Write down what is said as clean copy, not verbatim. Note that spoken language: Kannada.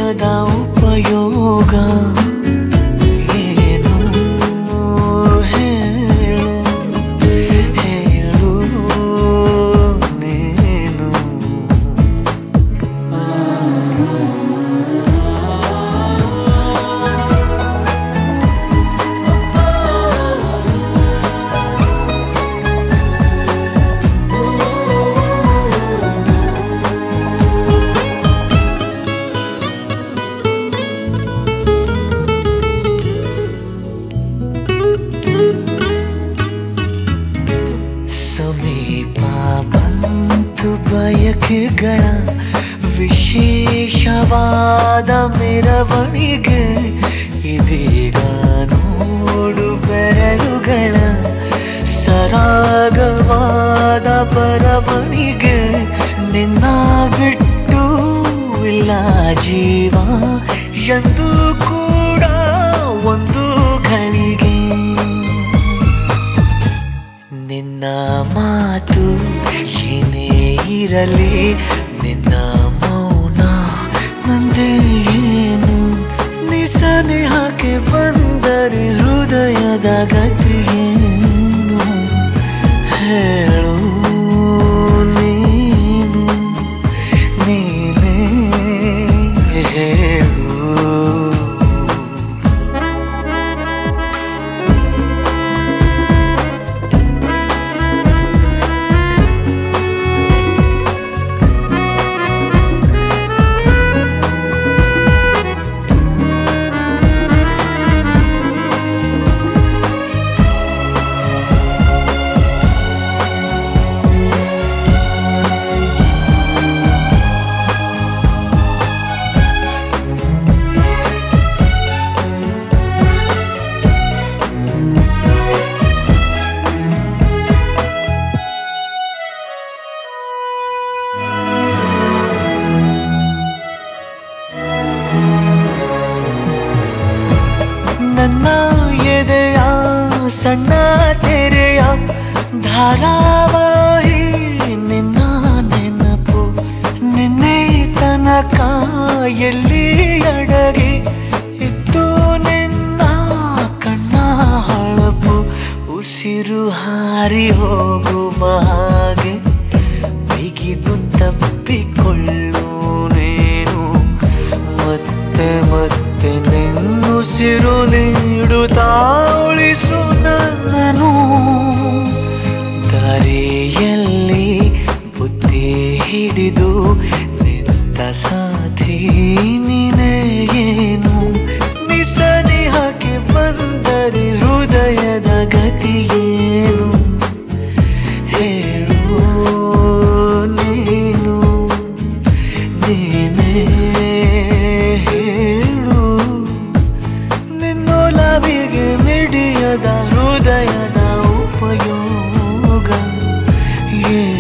ಹೃದಯದ ಉಪಯೋಗ ಏನು ಹೇಳು ಹೇಳು ನೀನು. ಸಮೀಪ ಬಂತು ಬಯಕೆಗಳ ವಿಶೇಷವಾದ ಮೆರವಣಿಗೆ, ಇದೀಗ ನೋಡು ಬೆರಳುಗಳ ಸರಾಗವಾದ ಬರವಣಿಗೆ. ನಿನ್ನ ಬಿಟ್ಟು ಇಲ್ಲ ಜೀವ ಎಂದು ಕೂಡ ಒಂದು ಘಳಿಗೆ. ನಿನ್ನ ಮಾತು ಏನೇ ಇರಲಿ, ನಿನ್ನ ಮೌನ ನಂದೇ ಏನು. ನಿಸನೇಹಕ್ಕೆ ಬಂದರೆ ಹೃದಯದ ಗತಿಯೇನು ಹೇಳು ನೀನು ನೀನೇ ಹೇಳು. ನನ್ನ ಎದೆಯ ಸಣ್ಣ ತೆರೆಯ ಧಾರಾವಾಹಿ ನಿನ್ನ ನೆನಪು. ನಿನ್ನೆ ತನಕ ಎಲ್ಲಿ ಅಡಗಿ ಇತ್ತು ನಿನ್ನ ಕಣ್ಣ ಹೊಳಪು. ಉಸಿರು ಹಾರಿ ಹೋಗುವ ಹಾಗೆ ಬಿಗಿದು ತಪ್ಪಿಕೊಳ್ಳು ನೀನು. ಮತ್ತೆ ಮತ್ತೆ ನಿನ್ನುಸಿರು ನೀಡುತ್ತಾ ಉಳಿಸು ನನ್ನನು. ದಾರಿಯಲ್ಲಿ ಬುದ್ಧಿ ಹಿಡಿದು ನಿಂತ ಸಾಧಿ ನೀನೇ ಏನು. ನಿಸನೇಹಕ್ಕೆ ಬಂದರೆ ಹೃದಯದ ಗತಿಯೇನು ಹೇಳು ನೀನು ನೀನೇ ಹೇಳು. ನಿನ್ನೊಲವಿಗೆ ಮಿಡಿಯದ ಹೃದಯದ ಉಪಯೋಗ ಏನು.